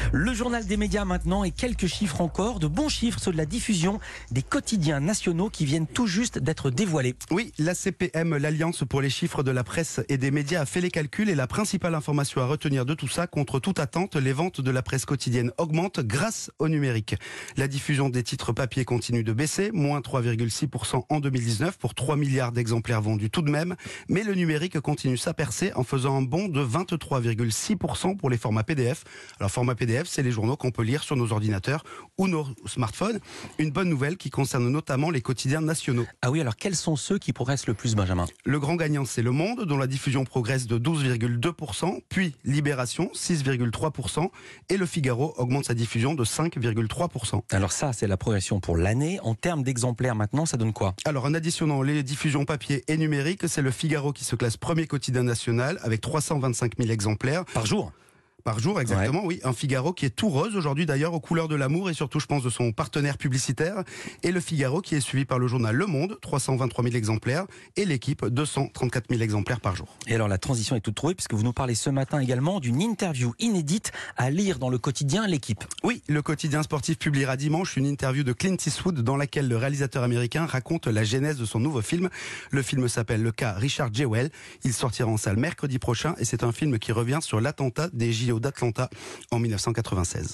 Le journal des médias maintenant et quelques chiffres encore, de bons chiffres, ceux de la diffusion des quotidiens nationaux qui viennent tout juste d'être dévoilés. Oui, l'ACPM, l'Alliance pour les chiffres de la presse et des médias, a fait les calculs et la principale information à retenir de tout ça, contre toute attente, les ventes de la presse quotidienne augmentent grâce au numérique. La diffusion des titres papier continue de baisser, moins 3,6% en 2019 pour 3 milliards d'exemplaires vendus tout de même, mais le numérique continue sa percée en faisant un bond de 23,6% pour les formats PDF. Alors format PDF, c'est les journaux qu'on peut lire sur nos ordinateurs ou nos smartphones. Une bonne nouvelle qui concerne notamment les quotidiens nationaux. Ah oui, alors quels sont ceux qui progressent le plus, Benjamin? Le grand gagnant, c'est Le Monde, dont la diffusion progresse de 12,2%, puis Libération, 6,3%, et Le Figaro augmente sa diffusion de 5,3%. Alors ça, c'est la progression pour l'année. En termes d'exemplaires maintenant, ça donne quoi? Alors en additionnant les diffusions papier et numérique, c'est Le Figaro qui se classe premier quotidien national avec 325 000 exemplaires. Par jour? Par jour, exactement, oui. Un Figaro qui est tout rose aujourd'hui, d'ailleurs, aux couleurs de l'amour et surtout, je pense, de son partenaire publicitaire. Et Le Figaro qui est suivi par le journal Le Monde, 323 000 exemplaires, et L'Équipe, 234 000 exemplaires par jour. Et alors, la transition est toute trouvée, puisque vous nous parlez ce matin également d'une interview inédite à lire dans le quotidien L'Équipe. Oui, le quotidien sportif publiera dimanche une interview de Clint Eastwood dans laquelle le réalisateur américain raconte la genèse de son nouveau film. Le film s'appelle Le cas Richard Jewell. Il sortira en salle mercredi prochain et c'est un film qui revient sur l'attentat des JO d'Atlanta en 1996.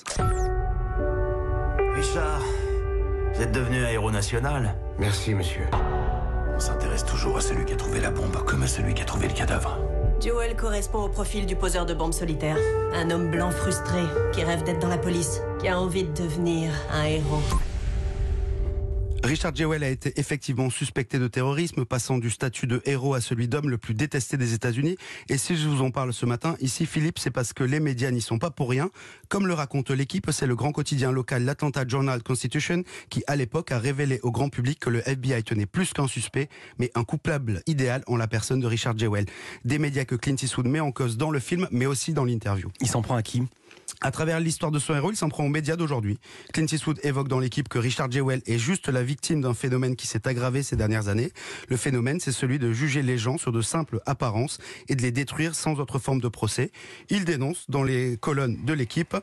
Richard, vous êtes devenu un héros national. Merci, monsieur. On s'intéresse toujours à celui qui a trouvé la bombe comme à celui qui a trouvé le cadavre. Jewell correspond au profil du poseur de bombes solitaire. Un homme blanc frustré, qui rêve d'être dans la police, qui a envie de devenir un héros. Richard Jewell a été effectivement suspecté de terrorisme, passant du statut de héros à celui d'homme le plus détesté des États-Unis. Et si je vous en parle ce matin, ici, Philippe, c'est parce que les médias n'y sont pas pour rien. Comme le raconte L'Équipe, c'est le grand quotidien local, l'Atlanta Journal-Constitution, qui, à l'époque, a révélé au grand public que le FBI tenait plus qu'un suspect, mais un coupable idéal en la personne de Richard Jewell. Des médias que Clint Eastwood met en cause dans le film, mais aussi dans l'interview. Il s'en prend à qui? À travers l'histoire de son héros, il s'en prend aux médias d'aujourd'hui. Clint Eastwood évoque dans L'Équipe que Richard Jewell est juste la victime d'un phénomène qui s'est aggravé ces dernières années. Le phénomène, c'est celui de juger les gens sur de simples apparences et de les détruire sans autre forme de procès. Il dénonce dans les colonnes de L'Équipe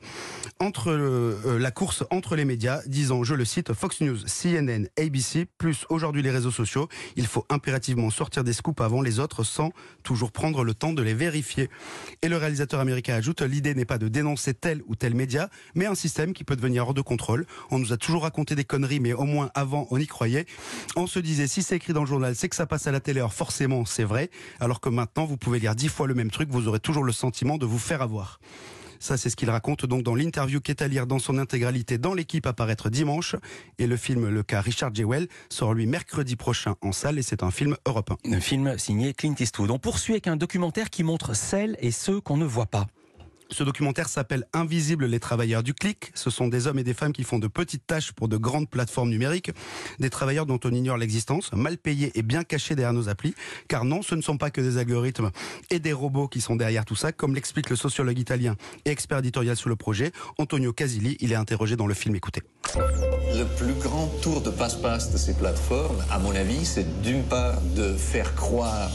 la course entre les médias, disant, je le cite, Fox News, CNN, ABC, plus aujourd'hui les réseaux sociaux. Il faut impérativement sortir des scoops avant les autres sans toujours prendre le temps de les vérifier. Et le réalisateur américain ajoute, l'idée n'est pas de dénoncer tel ou tel média, mais un système qui peut devenir hors de contrôle. On nous a toujours raconté des conneries, mais au moins avant, on y croyait. On se disait, si c'est écrit dans le journal, c'est que ça passe à la télé, alors forcément, c'est vrai. Alors que maintenant, vous pouvez lire 10 fois le même truc, vous aurez toujours le sentiment de vous faire avoir. Ça, c'est ce qu'il raconte donc dans l'interview qui est à lire dans son intégralité dans L'Équipe, à paraître dimanche. Et le film Le cas Richard Jewell sort lui mercredi prochain en salle et c'est un film européen. Un film signé Clint Eastwood. On poursuit avec un documentaire qui montre celles et ceux qu'on ne voit pas. Ce documentaire s'appelle Invisibles, les travailleurs du clic. Ce sont des hommes et des femmes qui font de petites tâches pour de grandes plateformes numériques. Des travailleurs dont on ignore l'existence, mal payés et bien cachés derrière nos applis. Car non, ce ne sont pas que des algorithmes et des robots qui sont derrière tout ça, comme l'explique le sociologue italien et expert éditorial sur le projet, Antonio Casilli. Il est interrogé dans le film, écoutez. Le plus grand tour de passe-passe de ces plateformes, à mon avis, c'est d'une part de faire croire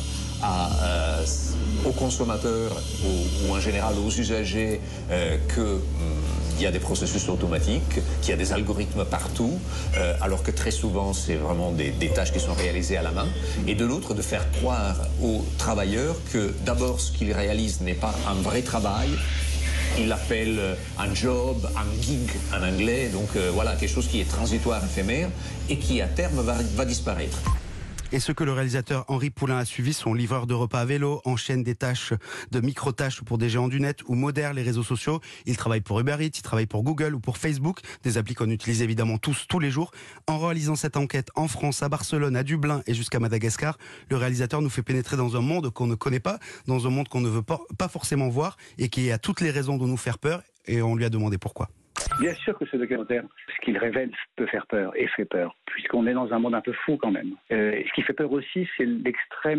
aux consommateurs ou en général aux usagers qu'il y a des processus automatiques, qu'il y a des algorithmes partout, alors que très souvent c'est vraiment des tâches qui sont réalisées à la main. Et de l'autre, de faire croire aux travailleurs que d'abord ce qu'ils réalisent n'est pas un vrai travail. Il l'appelle un job, un gig en anglais, donc voilà, quelque chose qui est transitoire, éphémère et qui à terme va disparaître. Et ce que le réalisateur Henri Poulain a suivi, son livreur de repas à vélo, enchaîne des tâches de micro-tâches pour des géants du net ou modère les réseaux sociaux. Il travaille pour Uber Eats, il travaille pour Google ou pour Facebook, des applis qu'on utilise évidemment tous les jours. En réalisant cette enquête en France, à Barcelone, à Dublin et jusqu'à Madagascar, le réalisateur nous fait pénétrer dans un monde qu'on ne connaît pas, dans un monde qu'on ne veut pas forcément voir et qui a toutes les raisons de nous faire peur, et on lui a demandé pourquoi. Bien sûr que ce documentaire, ce qu'il révèle peut faire peur et fait peur, puisqu'on est dans un monde un peu fou quand même. Ce qui fait peur aussi, c'est l'extrême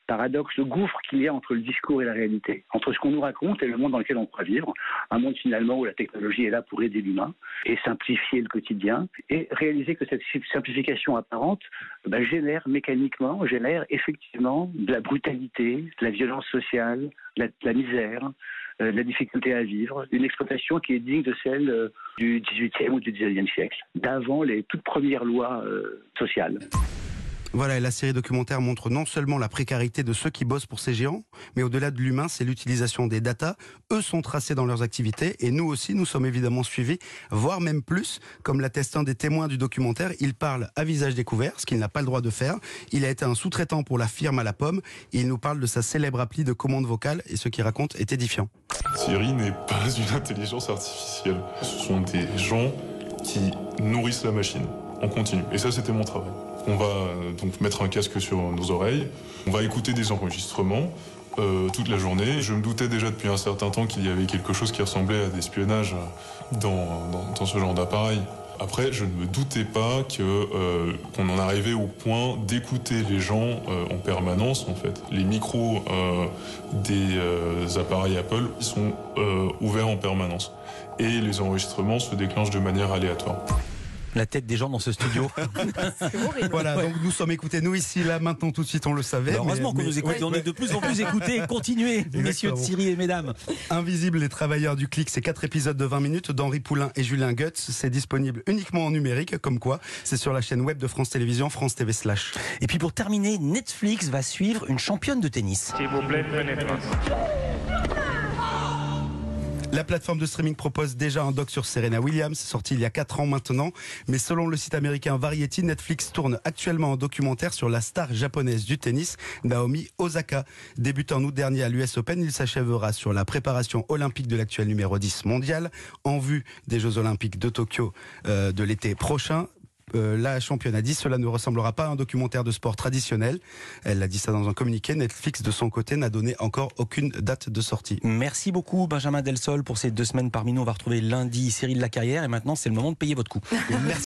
paradoxe, le gouffre qu'il y a entre le discours et la réalité, entre ce qu'on nous raconte et le monde dans lequel on croit vivre, un monde finalement où la technologie est là pour aider l'humain et simplifier le quotidien, et réaliser que cette simplification apparente génère effectivement de la brutalité, de la violence sociale, de la misère, de la difficulté à vivre, une exploitation qui est digne de celle du XVIIIe ou du XIXe siècle, d'avant les toutes premières lois sociales. Voilà, et la série documentaire montre non seulement la précarité de ceux qui bossent pour ces géants, mais au-delà de l'humain, c'est l'utilisation des datas. Eux sont tracés dans leurs activités et nous aussi, nous sommes évidemment suivis, voire même plus. Comme l'atteste un des témoins du documentaire, il parle à visage découvert, ce qu'il n'a pas le droit de faire. Il a été un sous-traitant pour la firme à la pomme et il nous parle de sa célèbre appli de commande vocale et ce qu'il raconte est édifiant. Siri n'est pas une intelligence artificielle. Ce sont des gens qui nourrissent la machine en continu. Et ça, c'était mon travail. On va donc mettre un casque sur nos oreilles, on va écouter des enregistrements toute la journée. Je me doutais déjà depuis un certain temps qu'il y avait quelque chose qui ressemblait à l'espionnage dans ce genre d'appareil. Après, je ne me doutais pas qu'on en arrivait au point d'écouter les gens en permanence, en fait. Les micros des appareils Apple sont ouverts en permanence. Et les enregistrements se déclenchent de manière aléatoire. La tête des gens dans ce studio. Voilà, donc nous sommes écoutés, nous ici, là, maintenant, tout de suite, on le savait. Alors heureusement qu'on nous écoute, on est de plus en plus écoutés. Continuez, messieurs de Siri et mesdames. Invisible, les travailleurs du clic, c'est 4 épisodes de 20 minutes d'Henri Poulain et Julien Guts. C'est disponible uniquement en numérique, comme quoi. C'est sur la chaîne web de France Télévisions, France TV /. Et puis pour terminer, Netflix va suivre une championne de tennis. S'il vous plaît, pénétrance. La plateforme de streaming propose déjà un doc sur Serena Williams, sorti il y a 4 ans maintenant. Mais selon le site américain Variety, Netflix tourne actuellement un documentaire sur la star japonaise du tennis, Naomi Osaka. Débutant en août dernier à l'US Open, il s'achèvera sur la préparation olympique de l'actuel numéro 10 mondial, en vue des Jeux Olympiques de Tokyo de l'été prochain. La championne a dit cela ne ressemblera pas à un documentaire de sport traditionnel. Elle a dit ça dans un communiqué. Netflix de son côté n'a donné encore aucune date de sortie. Merci beaucoup Benjamin Delsol pour ces 2 semaines parmi nous. On va retrouver lundi Cyril Lacarrière et maintenant c'est le moment de payer votre coup. Merci.